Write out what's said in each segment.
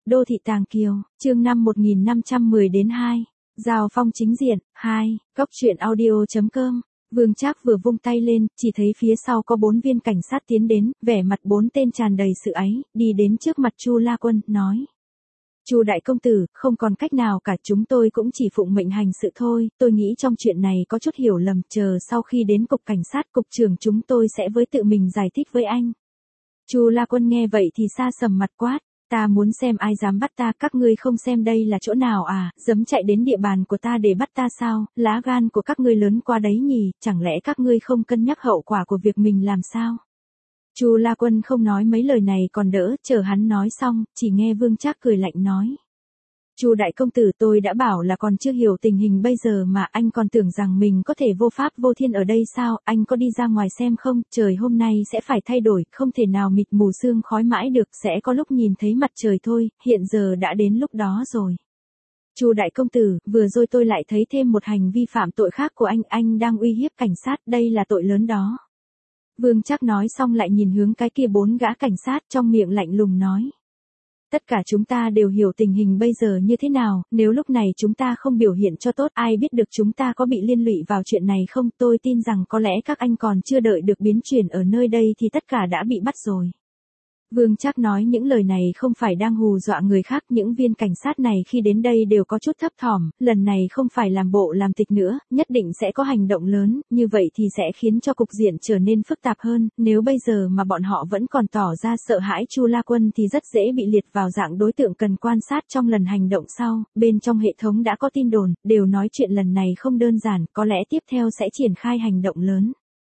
Đô thị Tàng Kiều, chương 5 1510 đến 2. Giao phong chính diện, 2, Cốc truyện audio.com. Vương Trác vừa vung tay lên, chỉ thấy phía sau có 4 viên cảnh sát tiến đến, vẻ mặt 4 tên tràn đầy sự áy, đi đến trước mặt Chu La Quân, nói. Chu đại công tử, không còn cách nào cả, chúng tôi cũng chỉ phụng mệnh hành sự thôi, tôi nghĩ trong chuyện này có chút hiểu lầm, chờ sau khi đến cục cảnh sát, cục trưởng chúng tôi sẽ với tự mình giải thích với anh. Chu La Quân nghe vậy thì sa sầm mặt quát. Ta muốn xem ai dám bắt ta, các ngươi không xem đây là chỗ nào à, dám chạy đến địa bàn của ta để bắt ta sao, lá gan của các ngươi lớn qua đấy nhỉ, chẳng lẽ các ngươi không cân nhắc hậu quả của việc mình làm sao? Chu La Quân không nói mấy lời này còn đỡ, chờ hắn nói xong, chỉ nghe Vương Trác cười lạnh nói. Chu đại công tử, tôi đã bảo là còn chưa hiểu tình hình bây giờ mà anh còn tưởng rằng mình có thể vô pháp vô thiên ở đây sao, anh có đi ra ngoài xem không, trời hôm nay sẽ phải thay đổi, không thể nào mịt mù sương khói mãi được, sẽ có lúc nhìn thấy mặt trời thôi, hiện giờ đã đến lúc đó rồi. Chu đại công tử, vừa rồi tôi lại thấy thêm một hành vi phạm tội khác của anh đang uy hiếp cảnh sát, đây là tội lớn đó. Vương Trác nói xong lại nhìn hướng cái kia 4 gã cảnh sát, trong miệng lạnh lùng nói. Tất cả chúng ta đều hiểu tình hình bây giờ như thế nào, nếu lúc này chúng ta không biểu hiện cho tốt, ai biết được chúng ta có bị liên lụy vào chuyện này không, tôi tin rằng có lẽ các anh còn chưa đợi được biến chuyển ở nơi đây thì tất cả đã bị bắt rồi. Vương Trác nói những lời này không phải đang hù dọa người khác, những viên cảnh sát này khi đến đây đều có chút thấp thỏm, lần này không phải làm bộ làm tịch nữa, nhất định sẽ có hành động lớn, như vậy thì sẽ khiến cho cục diện trở nên phức tạp hơn, nếu bây giờ mà bọn họ vẫn còn tỏ ra sợ hãi Chu La Quân thì rất dễ bị liệt vào dạng đối tượng cần quan sát trong lần hành động sau, bên trong hệ thống đã có tin đồn, đều nói chuyện lần này không đơn giản, có lẽ tiếp theo sẽ triển khai hành động lớn.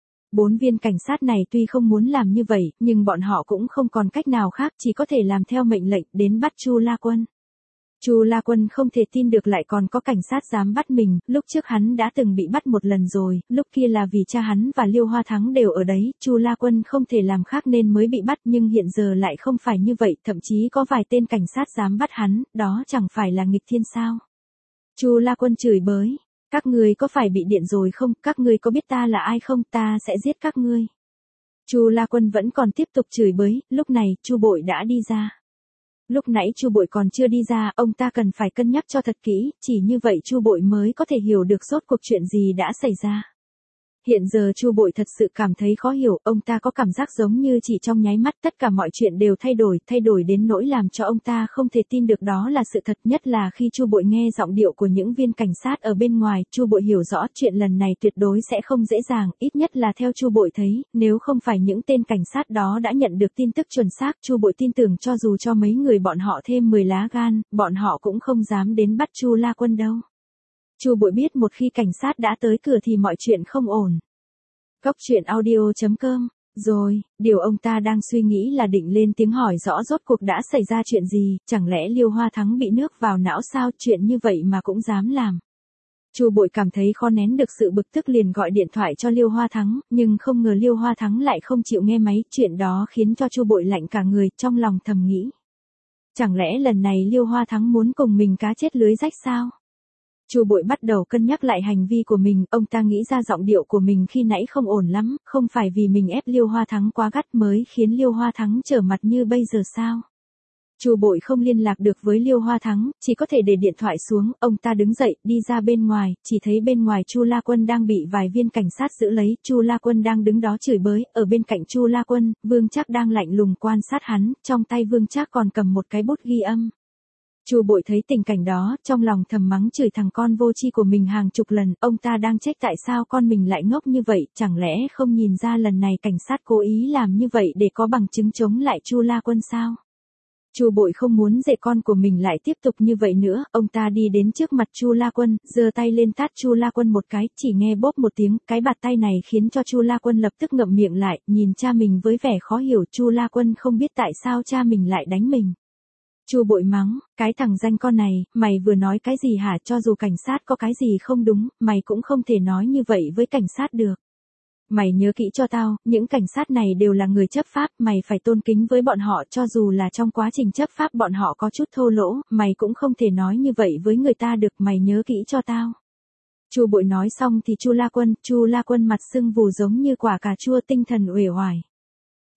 4 viên cảnh sát này tuy không muốn làm như vậy, nhưng bọn họ cũng không còn cách nào khác, chỉ có thể làm theo mệnh lệnh, đến bắt Chu La Quân. Chu La Quân không thể tin được lại còn có cảnh sát dám bắt mình, lúc trước hắn đã từng bị bắt một lần rồi, lúc kia là vì cha hắn và Liêu Hoa Thắng đều ở đấy, Chu La Quân không thể làm khác nên mới bị bắt, nhưng hiện giờ lại không phải như vậy, thậm chí có vài tên cảnh sát dám bắt hắn, đó chẳng phải là nghịch thiên sao? Chu La Quân chửi bới. Các ngươi có phải bị điện rồi không, các ngươi có biết ta là ai không, ta sẽ giết các ngươi. Chu La Quân vẫn còn tiếp tục chửi bới, lúc này, Chu Bội đã đi ra. Lúc nãy Chu Bội còn chưa đi ra, ông ta cần phải cân nhắc cho thật kỹ, chỉ như vậy Chu Bội mới có thể hiểu được rốt cuộc chuyện gì đã xảy ra. Hiện giờ Chu Bội thật sự cảm thấy khó hiểu, ông ta có cảm giác giống như chỉ trong nháy mắt tất cả mọi chuyện đều thay đổi đến nỗi làm cho ông ta không thể tin được đó là sự thật, nhất là khi Chu Bội nghe giọng điệu của những viên cảnh sát ở bên ngoài, Chu Bội hiểu rõ chuyện lần này tuyệt đối sẽ không dễ dàng, ít nhất là theo Chu Bội thấy, nếu không phải những tên cảnh sát đó đã nhận được tin tức chuẩn xác, Chu Bội tin tưởng cho dù cho mấy người bọn họ thêm 10 lá gan, bọn họ cũng không dám đến bắt Chu La Quân đâu. Chu Bội biết một khi cảnh sát đã tới cửa thì mọi chuyện không ổn. Cốc truyện audio.com. Rồi, điều ông ta đang suy nghĩ là định lên tiếng hỏi rõ rốt cuộc đã xảy ra chuyện gì, chẳng lẽ Liêu Hoa Thắng bị nước vào não sao, chuyện như vậy mà cũng dám làm. Chu Bội cảm thấy khó nén được sự bực tức liền gọi điện thoại cho Liêu Hoa Thắng, nhưng không ngờ Liêu Hoa Thắng lại không chịu nghe máy, chuyện đó khiến cho Chu Bội lạnh cả người, trong lòng thầm nghĩ. Chẳng lẽ lần này Liêu Hoa Thắng muốn cùng mình cá chết lưới rách sao? Chu Bội bắt đầu cân nhắc lại hành vi của mình, ông ta nghĩ ra giọng điệu của mình khi nãy không ổn lắm, không phải vì mình ép Liêu Hoa Thắng quá gắt mới khiến Liêu Hoa Thắng trở mặt như bây giờ sao? Chu Bội không liên lạc được với Liêu Hoa Thắng, chỉ có thể để điện thoại xuống, ông ta đứng dậy, đi ra bên ngoài, chỉ thấy bên ngoài Chu La Quân đang bị vài viên cảnh sát giữ lấy, Chu La Quân đang đứng đó chửi bới, ở bên cạnh Chu La Quân, Vương Trác đang lạnh lùng quan sát hắn, trong tay Vương Trác còn cầm một cái bút ghi âm. Chu Bội thấy tình cảnh đó, trong lòng thầm mắng chửi thằng con vô tri của mình hàng chục lần, ông ta đang trách tại sao con mình lại ngốc như vậy, chẳng lẽ không nhìn ra lần này cảnh sát cố ý làm như vậy để có bằng chứng chống lại Chu La Quân sao? Chu Bội không muốn dạy con của mình lại tiếp tục như vậy nữa, ông ta đi đến trước mặt Chu La Quân, giơ tay lên tát Chu La Quân một cái, chỉ nghe bốp một tiếng, cái bạt tay này khiến cho Chu La Quân lập tức ngậm miệng lại, nhìn cha mình với vẻ khó hiểu, Chu La Quân không biết tại sao cha mình lại đánh mình. Chu Bội mắng, cái thằng danh con này, mày vừa nói cái gì hả, cho dù cảnh sát có cái gì không đúng, mày cũng không thể nói như vậy với cảnh sát được. Mày nhớ kỹ cho tao, những cảnh sát này đều là người chấp pháp, mày phải tôn kính với bọn họ, cho dù là trong quá trình chấp pháp bọn họ có chút thô lỗ, mày cũng không thể nói như vậy với người ta được, mày nhớ kỹ cho tao. Chu Bội nói xong thì Chu La Quân mặt sưng vù giống như quả cà chua, tinh thần uể oải.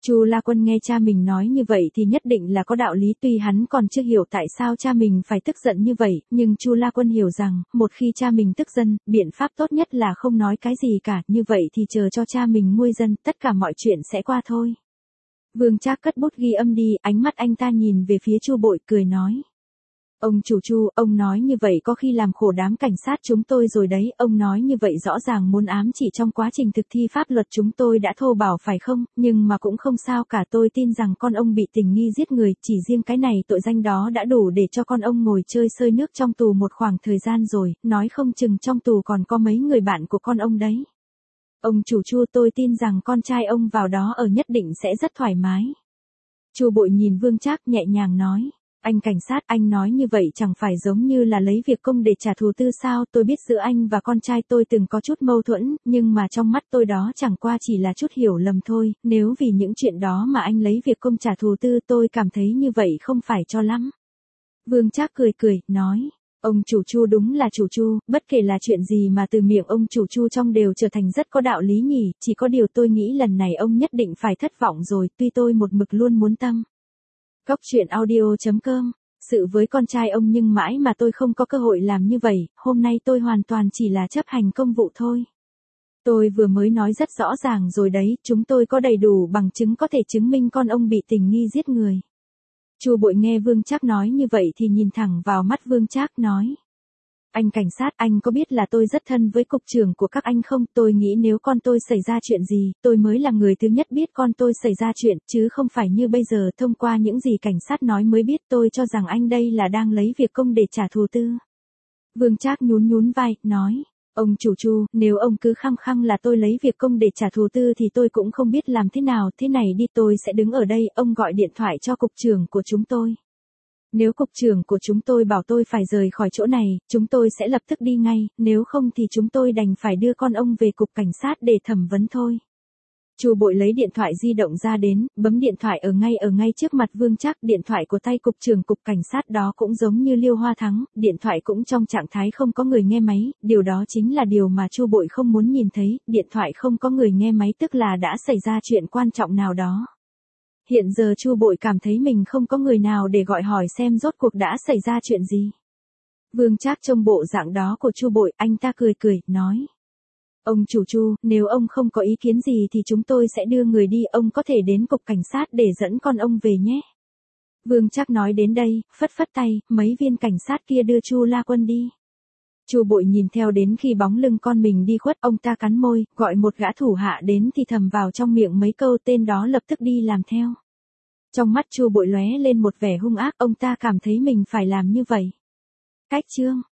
Chu La Quân nghe cha mình nói như vậy thì nhất định là có đạo lý, tuy hắn còn chưa hiểu tại sao cha mình phải tức giận như vậy, nhưng Chu La Quân hiểu rằng, một khi cha mình tức giận, biện pháp tốt nhất là không nói cái gì cả, như vậy thì chờ cho cha mình nguôi giận, tất cả mọi chuyện sẽ qua thôi. Vương Trác cất bút ghi âm đi, ánh mắt anh ta nhìn về phía Chu Bội cười nói. Ông chủ Chu, ông nói như vậy có khi làm khổ đám cảnh sát chúng tôi rồi đấy, ông nói như vậy rõ ràng muốn ám chỉ trong quá trình thực thi pháp luật chúng tôi đã thô bạo phải không, nhưng mà cũng không sao cả, tôi tin rằng con ông bị tình nghi giết người, chỉ riêng cái này tội danh đó đã đủ để cho con ông ngồi chơi sơi nước trong tù một khoảng thời gian rồi, nói không chừng trong tù còn có mấy người bạn của con ông đấy. Ông chủ Chu, tôi tin rằng con trai ông vào đó ở nhất định sẽ rất thoải mái. Chu Bội nhìn Vương Trác nhẹ nhàng nói. Anh cảnh sát, anh nói như vậy chẳng phải giống như là lấy việc công để trả thù tư sao, tôi biết giữa anh và con trai tôi từng có chút mâu thuẫn, nhưng mà trong mắt tôi đó chẳng qua chỉ là chút hiểu lầm thôi, nếu vì những chuyện đó mà anh lấy việc công trả thù tư tôi cảm thấy như vậy không phải cho lắm. Vương Trác cười cười, nói. Ông chủ Chu đúng là chủ Chu, bất kể là chuyện gì mà từ miệng ông chủ Chu trong đều trở thành rất có đạo lý nhỉ, chỉ có điều tôi nghĩ lần này ông nhất định phải thất vọng rồi, tuy tôi một mực luôn muốn tâm. Cóc truyện audio.com, sự với con trai ông nhưng mãi mà tôi không có cơ hội làm như vậy, hôm nay tôi hoàn toàn chỉ là chấp hành công vụ thôi. Tôi vừa mới nói rất rõ ràng rồi đấy, chúng tôi có đầy đủ bằng chứng có thể chứng minh con ông bị tình nghi giết người. Chu Bội nghe Vương Trác nói như vậy thì nhìn thẳng vào mắt Vương Trác nói. Anh cảnh sát, anh có biết là tôi rất thân với cục trưởng của các anh không? Tôi nghĩ nếu con tôi xảy ra chuyện gì, tôi mới là người thứ nhất biết con tôi xảy ra chuyện, chứ không phải như bây giờ thông qua những gì cảnh sát nói mới biết. Tôi cho rằng anh đây là đang lấy việc công để trả thù tư. Vương Trác nhún nhún vai, nói. Ông chủ Chu, nếu ông cứ khăng khăng là tôi lấy việc công để trả thù tư thì tôi cũng không biết làm thế nào, thế này đi, tôi sẽ đứng ở đây, ông gọi điện thoại cho cục trưởng của chúng tôi. Nếu cục trưởng của chúng tôi bảo tôi phải rời khỏi chỗ này, chúng tôi sẽ lập tức đi ngay, nếu không thì chúng tôi đành phải đưa con ông về cục cảnh sát để thẩm vấn thôi. Chu Bội lấy điện thoại di động ra đến, bấm điện thoại ở ngay trước mặt Vương Trác, điện thoại của tay cục trưởng cục cảnh sát đó cũng giống như Liêu Hoa Thắng, điện thoại cũng trong trạng thái không có người nghe máy, điều đó chính là điều mà Chu Bội không muốn nhìn thấy, điện thoại không có người nghe máy tức là đã xảy ra chuyện quan trọng nào đó. Hiện giờ Chu Bội cảm thấy mình không có người nào để gọi hỏi xem rốt cuộc đã xảy ra chuyện gì. Vương Trác trông bộ dạng đó của Chu Bội, anh ta cười cười, nói. Ông chủ Chu, nếu ông không có ý kiến gì thì chúng tôi sẽ đưa người đi, ông có thể đến cục cảnh sát để dẫn con ông về nhé. Vương Trác nói đến đây, phất phất tay, mấy viên cảnh sát kia đưa Chu La Quân đi. Chu Bội nhìn theo đến khi bóng lưng con mình đi khuất, ông ta cắn môi, gọi một gã thủ hạ đến thì thầm vào trong miệng mấy câu, tên đó lập tức đi làm theo. Trong mắt Chu Bội lóe lên một vẻ hung ác, ông ta cảm thấy mình phải làm như vậy. Cách chương